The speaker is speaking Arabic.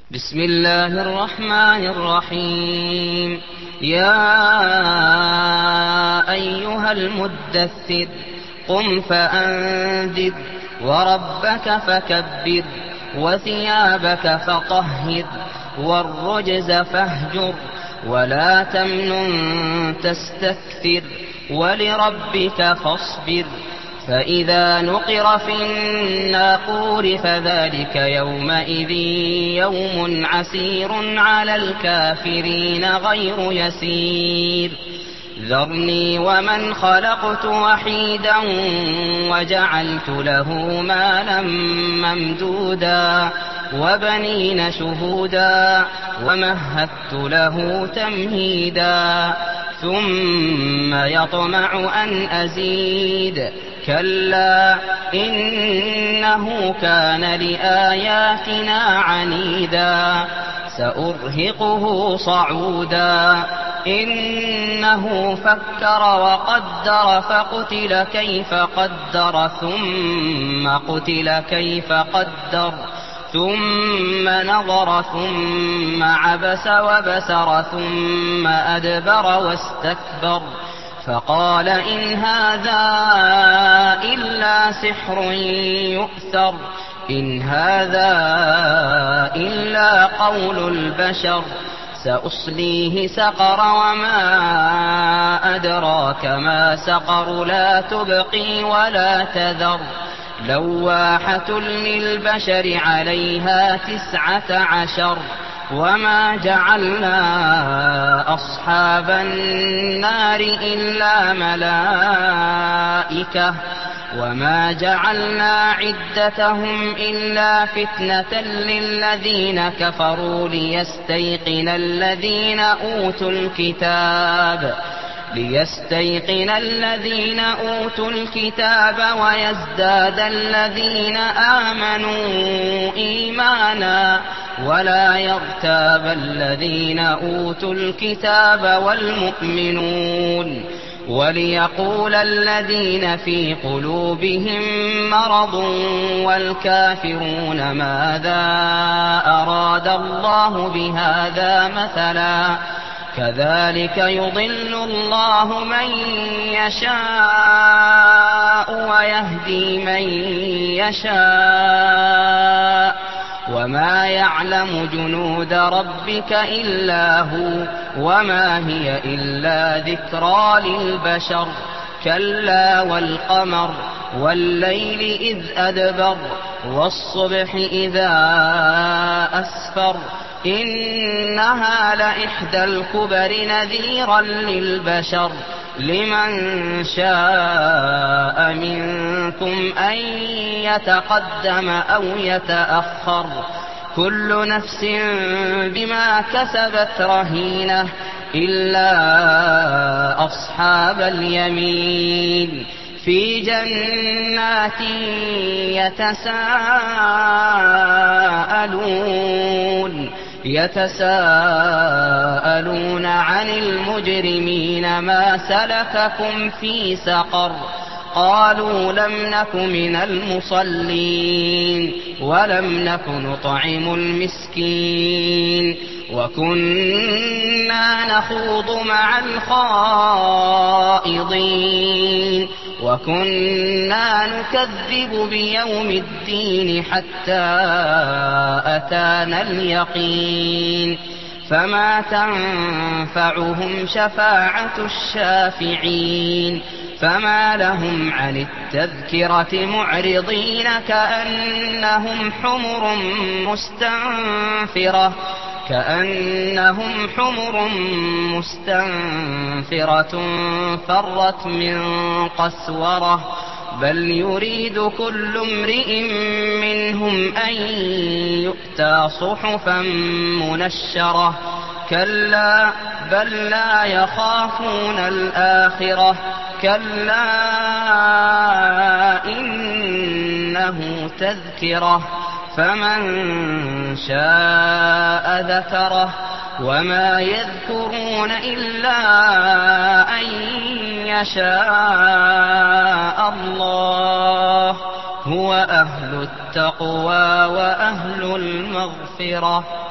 بسم الله الرحمن الرحيم. يا أيها المدثر قم فأنذر وربك فكبر وثيابك فطهر والرجز فاهجر ولا تمنن تستكثر ولربك فاصبر. فإذا نقر في الناقور فذلك يومئذ يوم عسير على الكافرين غير يسير. ذرني ومن خلقت وحيدا وجعلت له مالا ممدودا وبنين شهودا ومهدت له تمهيدا ثم يطمع أن أزيد كلا إنه كان لآياتنا عنيدا سأرهقه صعودا إنه فكر وقدر فقتل كيف قدر ثم قتل كيف قدر ثم نظر ثم عبس وبسر ثم أدبر واستكبر فقال إن هذا إلا سحر يؤثر إن هذا إلا قول البشر سأصليه سقر وما أدراك ما سقر لا تبقي ولا تذر لواحة للبشر عليها 19 وما جعلنا أصحاب النار إلا ملائكة وما جعلنا عدتهم إلا فتنة للذين كفروا ليستيقن الذين أوتوا الكتاب ويزداد الذين آمنوا إيمانا ولا يرتاب الذين أوتوا الكتاب والمؤمنون وليقول الذين في قلوبهم مرض والكافرون ماذا أراد الله بهذا مثلا كذلك يضل الله من يشاء ويهدي من يشاء وما يعلم جنود ربك إلا هو وما هي إلا ذكرى للبشر كلا والقمر والليل إذ أدبر والصبح إذا أسفر إنها لإحدى الكبر نذيرا للبشر لمن شاء منكم أن يتقدم أو يتأخر كل نفس بما كسبت رهينة إلا أصحاب اليمين في جنات يتساءلون عن المجرمين ما سلككم في سقر قالوا لم نك من المصلين ولم نك نطعم المسكين وكنا نخوض مع الخائضين وكنا نكذب بيوم الدين حتى أتانا اليقين فما تنفعهم شفاعة الشافعين فما لهم عن التذكرة معرضين كأنهم حمر مستنفرة فرت من قسورة بل يريد كل امرئ منهم أن يؤتى صحفا منشرة كلا بل لا يخافون الآخرة كلا إنه تذكرة فمن شاء ذكره وما يذكرون إلا أن يشاء الله هو أهل التقوى وأهل المغفرة.